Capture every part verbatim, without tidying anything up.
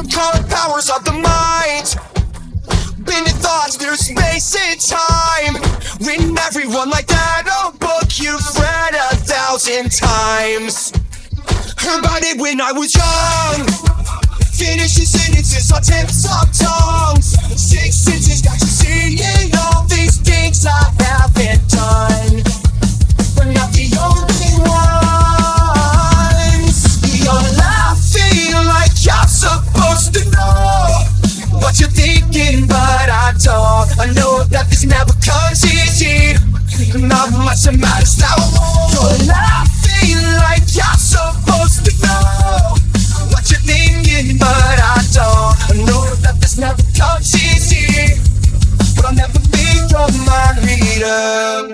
some current powers of the mind. Bending thoughts through space and time. Reading everyone like that old book you've read a thousand times. Heard about it when I was young. Finishing sentences on tips of tongues. Six sentences got you seeing all these things I haven't done. We're not the only ones. You're laughing like you're supposed to know what you're thinking, but I don't. I know that this never comes easy. Not much that matters now. You're laughing like you're supposed to know what you're thinking, but I don't. I know that this never comes easy, but I'll never be your mind reader.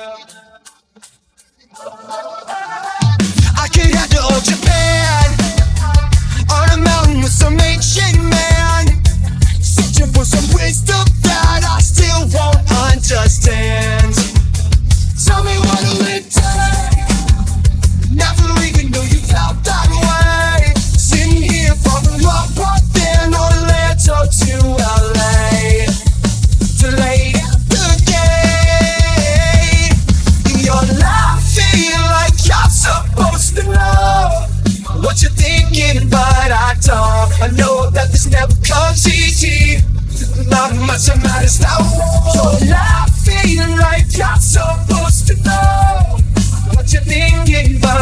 I could head to old Japan on a mountain with some ancient man, searching for some wisdom that I still won't understand. Tell me what'll it take? Never even knew you felt that way. Sitting here from Rockport, then Orlando to L A, delayed at the gate. You're laughing like you're supposed to know what you're thinking, but I don't. I know that this never comes easy. Not much that matters now. You're laughing like you're supposed to know what you're thinking, but